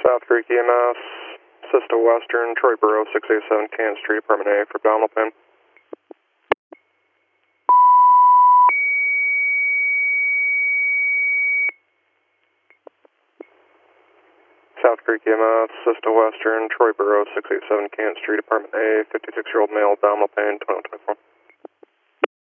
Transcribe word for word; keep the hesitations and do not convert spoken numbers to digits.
South Creek E M S, Sista Western, Troy Borough, six eighty-seven Canton Street, Apartment A for abdominal pain. South Creek E M S, Sista Western, Troy Borough, six eighty-seven Canton Street, Apartment A, fifty-six-year-old male, abdominal pain, twenty-one twenty-four.